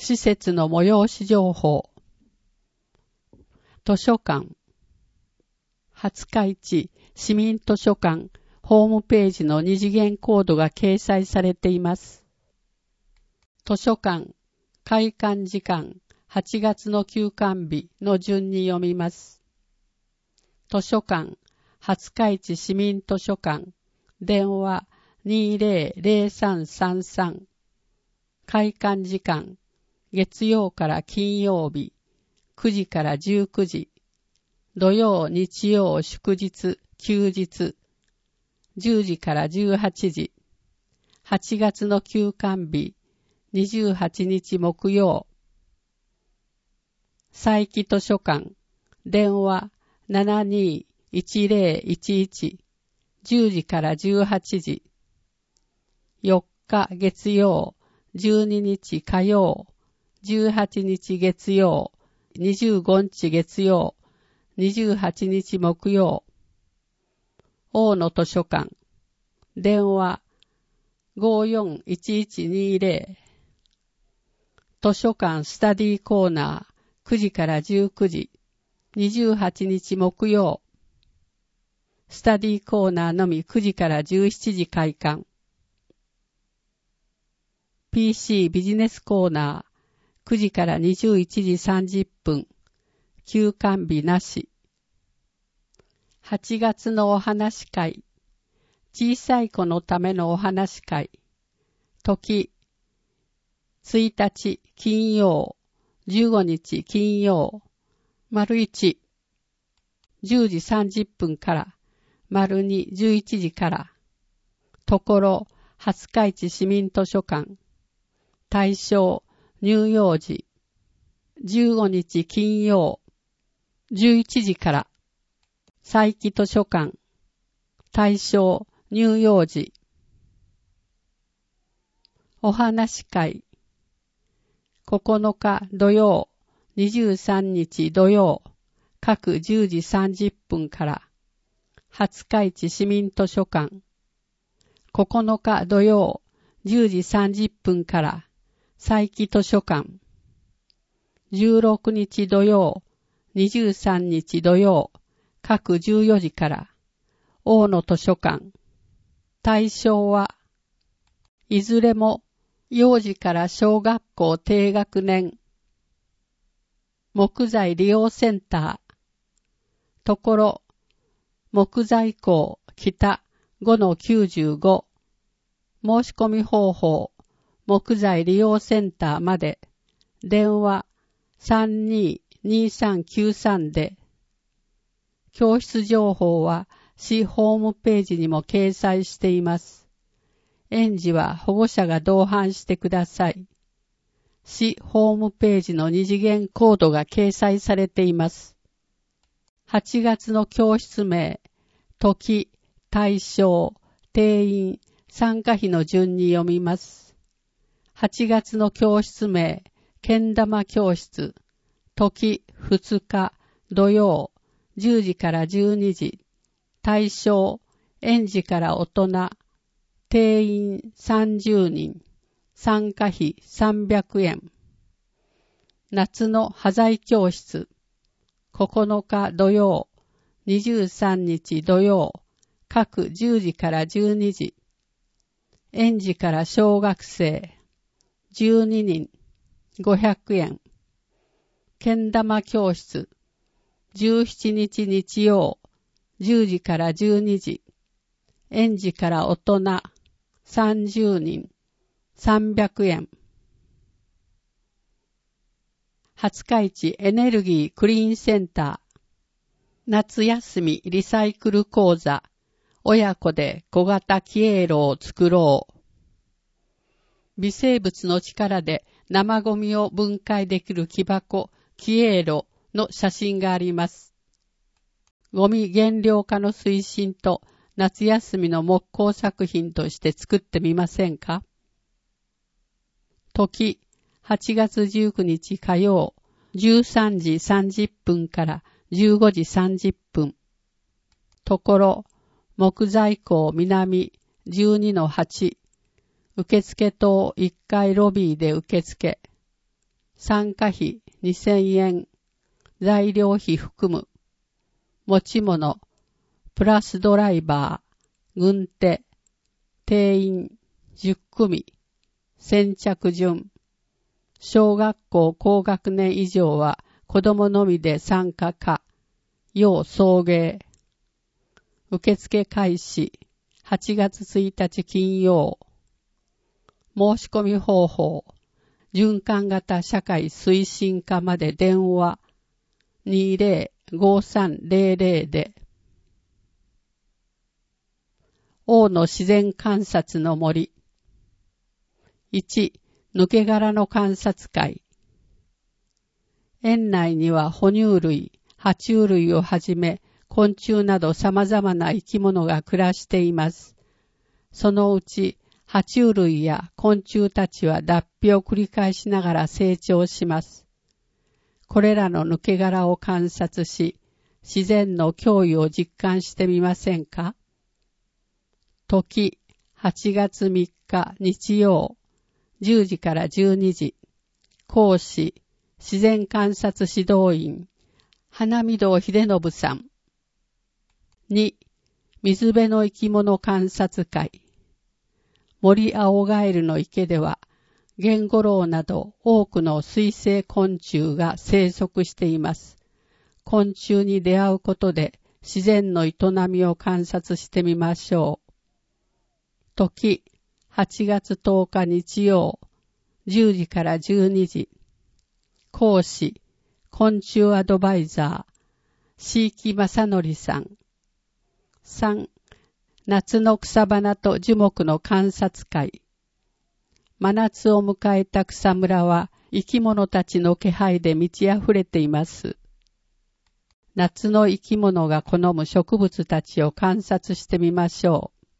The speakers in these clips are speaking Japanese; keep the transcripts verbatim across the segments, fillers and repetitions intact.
施設の催し情報。図書館。廿日市市民図書館ホームページの二次元コードが掲載されています。図書館開館時間はちがつの休館日の順に読みます。図書館廿日市市民図書館電話にゼロゼロさんさんさん開館時間月曜から金曜日くじからじゅうくじ土曜日曜祝日休日じゅうじからじゅうはちじはちがつの休館日にじゅうはちにち木曜佐伯図書館電話ななにーいちゼロいちいちじゅうじからじゅうはちじよっか月曜じゅうににち火曜じゅうはちにち月曜にじゅうごにち月曜にじゅうはちにち木曜大野図書館電話ごよんいちいちにゼロ図書館スタディコーナーくじからじゅうくじにじゅうはちにち木曜スタディコーナーのみくじからじゅうしちじ開館 ピーシー ビジネスコーナーくじからにじゅういちじさんじゅっぷん休館日なしはちがつのお話会小さい子のためのお話会時ついたち金曜じゅうごにち金曜丸いちじゅうじさんじゅっぷんから丸にじゅういちじからところ廿日市市民図書館対象乳幼児じゅうごにち金曜じゅういちじから佐伯図書館対象乳幼児お話会ここのか土曜にじゅうさんにち土曜各じゅうじさんじゅっぷんから廿日市市民図書館ここのか土曜じゅうじさんじゅっぷんから佐伯図書館じゅうろくにち土曜にじゅうさんにち土曜各じゅうよじから大野図書館対象はいずれも幼児から小学校低学年木材利用センターところ木材工北 ごのきゅうじゅうご 申し込み方法木材利用センターまで電話さんにーにーさんきゅうさんで教室情報は市ホームページにも掲載しています。園児は保護者が同伴してください。市ホームページの二次元コードが掲載されています。はちがつの教室名、時、対象、定員、参加費の順に読みます。はちがつの教室名、けん玉教室、時ふつか土曜じゅうじからじゅうにじ、対象、園児から大人、定員さんじゅうにん、参加費さんびゃくえん。夏の端材教室、ここのか土曜、にじゅうさんにち土曜、各じゅうじからじゅうにじ、園児から小学生、じゅうににん、ごひゃくえん。けん玉教室、じゅうしちにち日曜、じゅうじからじゅうにじ、園児から大人、さんじゅうにん、さんびゃくえん。廿日市エネルギークリーンセンター、夏休みリサイクル講座、親子で小型気営路を作ろう。微生物の力で生ゴミを分解できる木箱、気営路の写真があります。ゴミ減量化の推進と夏休みの木工作品として作ってみませんか？時、はちがつじゅうくにち火曜、じゅうさんじさんじゅっぷんからじゅうごじさんじゅっぷん。ところ、木材工南 じゅうにのはち、受付棟いっかいロビーで受付。 参加費にせんえん、材料費含む。持ち物、プラスドライバー、軍手、定員じゅっくみ、先着順。小学校高学年以上は子供のみで参加か、要送迎。受付開始、はちがつついたち金曜。申し込み方法、循環型社会推進課まで電話 にゼロ ごさんゼロゼロ で。大野自然観察の森。いち、抜け殻の観察会。園内には哺乳類、爬虫類をはじめ、昆虫など様々な生き物が暮らしています。そのうち、爬虫類や昆虫たちは脱皮を繰り返しながら成長します。これらの抜け殻を観察し、自然の脅威を実感してみませんか？時、はちがつみっか日曜、じゅうじからじゅうにじ。講師、自然観察指導員、花見堂秀信さん。に、水辺の生き物観察会。森青ガエルの池では、ゲンゴロウなど多くの水生昆虫が生息しています。昆虫に出会うことで自然の営みを観察してみましょう。時、はちがつとおか日曜、じゅうじからじゅうにじ。講師、昆虫アドバイザー、椎木正則さん。さん、夏の草花と樹木の観察会。真夏を迎えた草むらは生き物たちの気配で満ち溢れています。夏の生き物が好む植物たちを観察してみましょう。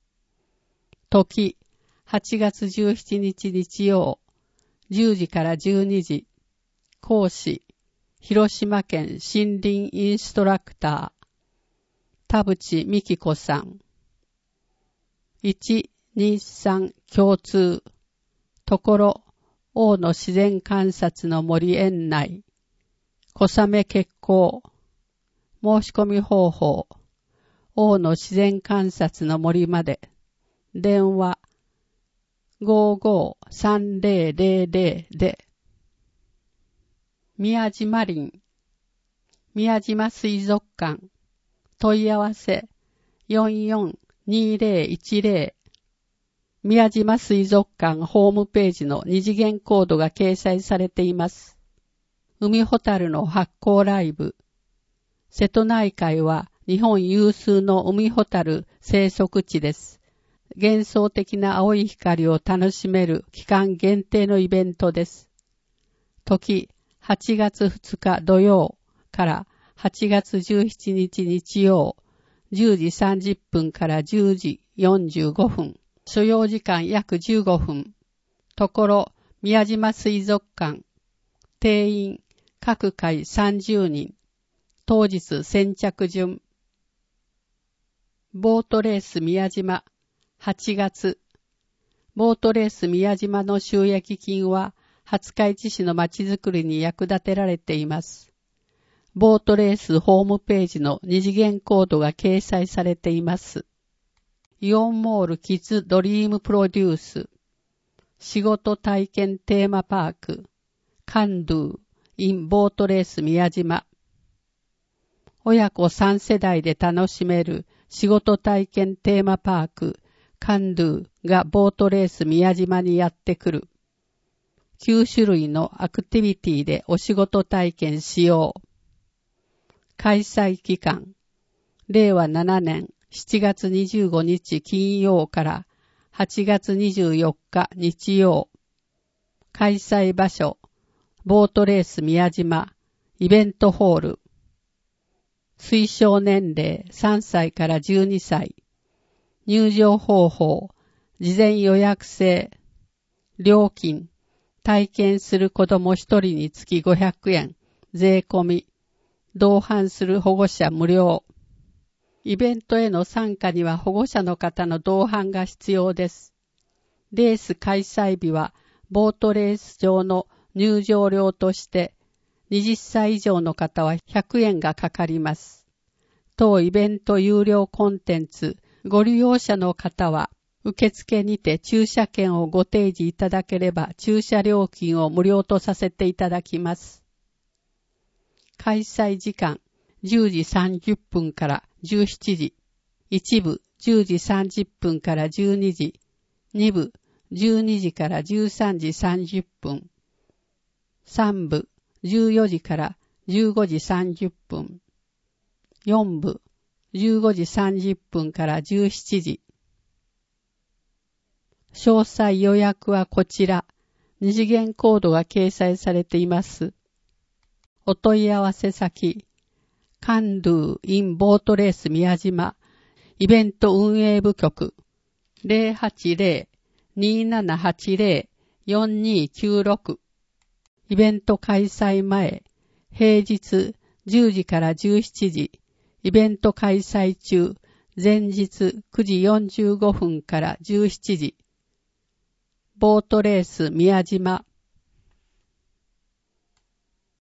時、はちがつじゅうしちにち日曜、じゅうじからじゅうにじ。講師、広島県森林インストラクター、田淵美希子さん。いち、に、さん共通。ところ、大野自然観察の森園内。小雨決行。申し込み方法。大野自然観察の森まで。電話。ごーごーさんゼロゼロゼロ で。宮島林。宮島水族館。問い合わせ。よんよんにゼロいちゼロ。宮島水族館ホームページの二次元コードが掲載されています。海ホタルの発光ライブ。瀬戸内海は日本有数の海ホタル生息地です。幻想的な青い光を楽しめる期間限定のイベントです。時、はちがつふつか土曜からはちがつじゅうしちにち日曜、じゅうじさんじゅっぷんからじゅうじよんじゅうごふん。所要時間約じゅうごふん。ところ、宮島水族館。定員、各回さんじゅうにん。当日先着順。ボートレース宮島。はちがつ。ボートレース宮島の収益金は、廿日市市のまちづくりに役立てられています。ボートレースホームページの二次元コードが掲載されています。イオンモールキッズドリームプロデュース。仕事体験テーマパーク。カンドゥ in ボートレース宮島。親子さん世代で楽しめる仕事体験テーマパーク。カンドゥがボートレース宮島にやってくる。きゅうしゅるいのアクティビティでお仕事体験しよう。開催期間。れいわななねんしちがつにじゅうごにち金曜からはちがつにじゅうよっか日曜。開催場所。ボートレース宮島。イベントホール。推奨年齢さんさいからじゅうにさい。入場方法。事前予約制。料金。体験する子どもひとりにつきごひゃくえん。税込み。同伴する保護者無料。イベントへの参加には保護者の方の同伴が必要です。レース開催日はボートレース場の入場料としてはたち以上の方はひゃくえんがかかります。当イベント有料コンテンツご利用者の方は受付にて駐車券をご提示いただければ駐車料金を無料とさせていただきます。開催時間じゅうじさんじゅっぷんからじゅうしちじ、一部じゅうじさんじゅっぷんからじゅうにじ、二部じゅうにじからじゅうさんじさんじゅっぷん、三部じゅうよじからじゅうごじさんじゅっぷん、四部じゅうごじさんじゅっぷんからじゅうしちじ。詳細予約はこちら、二次元コードが掲載されています。お問い合わせ先、カンドゥ in ボートレース宮島イベント運営部局 ゼロはちゼロ にーななはちゼロ よんにーきゅうろく イベント開催前、平日じゅうじからじゅうしちじ、イベント開催中、前日くじよんじゅうごふんからじゅうしちじ、ボートレース宮島